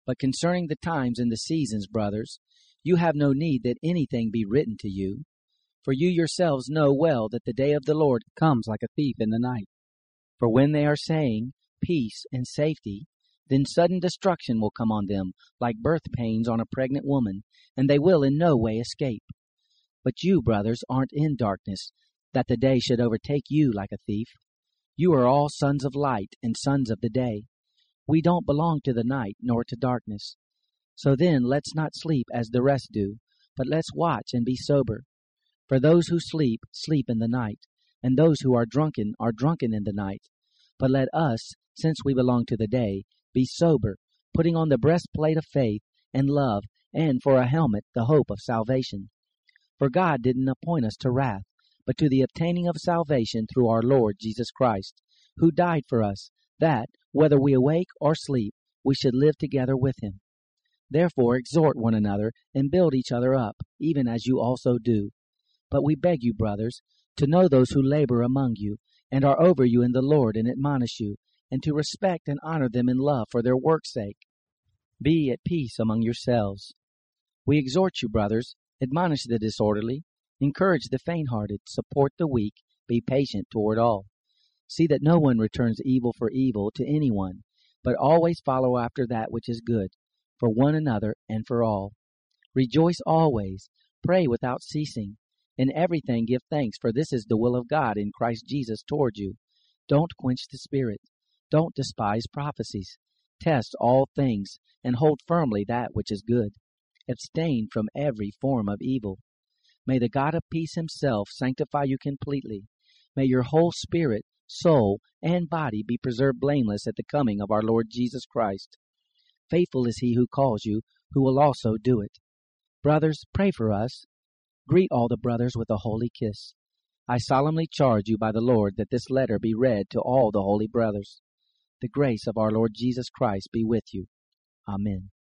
But concerning the times and the seasons, brothers, you have no need that anything be written to you. For you yourselves know well that the day of the Lord comes like a thief in the night. For when they are saying peace and safety, then sudden destruction will come on them like birth pains on a pregnant woman, and they will in no way escape. But you, brothers, aren't in darkness, that the day should overtake you like a thief. You are all sons of light and sons of the day. We don't belong to the night nor to darkness. So then let's not sleep as the rest do, but let's watch and be sober. For those who sleep, sleep in the night, and those who are drunken in the night. But let us, since we belong to the day, be sober, putting on the breastplate of faith and love, and for a helmet the hope of salvation. For God didn't appoint us to wrath, but to the obtaining of salvation through our Lord Jesus Christ, who died for us, that, whether we awake or sleep, we should live together with him. Therefore exhort one another, and build each other up, even as you also do. But we beg you, brothers, to know those who labor among you, and are over you in the Lord, and admonish you, and to respect and honor them in love for their work's sake. Be at peace among yourselves. We exhort you, brothers, admonish the disorderly, encourage the faint-hearted, support the weak, be patient toward all. See that no one returns evil for evil to anyone, but always follow after that which is good, for one another and for all. Rejoice always, pray without ceasing. In everything give thanks, for this is the will of God in Christ Jesus toward you. Don't quench the Spirit. Don't despise prophecies. Test all things, and hold firmly that which is good. Abstain from every form of evil. May the God of peace himself sanctify you completely. May your whole spirit, soul, and body be preserved blameless at the coming of our Lord Jesus Christ. Faithful is he who calls you, who will also do it. Brothers, pray for us. Greet all the brothers with a holy kiss. I solemnly charge you by the Lord that this letter be read to all the holy brothers. The grace of our Lord Jesus Christ be with you. Amen.